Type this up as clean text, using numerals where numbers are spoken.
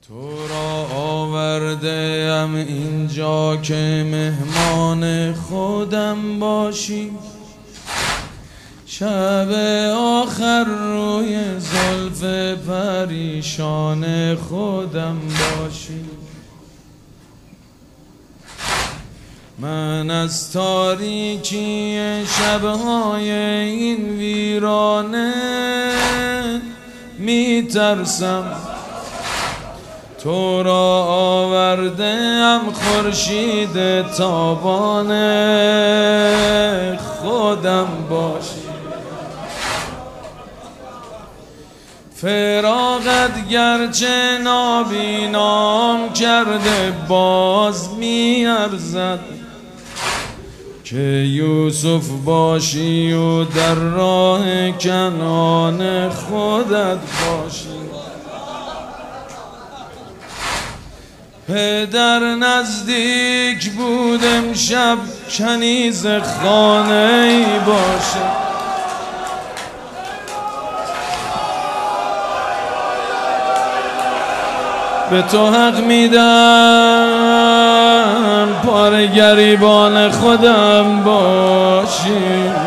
تو را آورده‌ام اینجا که مهمان خودم باشی، شب آخر روی زلف پریشان خودم باشی. من از تاریکی شبهای این ویرانه میترسم، تو را آورده‌ام خورشید تابان خودم باشی. فراقت گرچه نابینام کرده باز میارزد که یوسف باشی و در راه کنعان خودت باشی. پدر نزدیک بود امشب کنیز خانه ای باشه، به تو حق میدم پاره گریبان خودم باشی.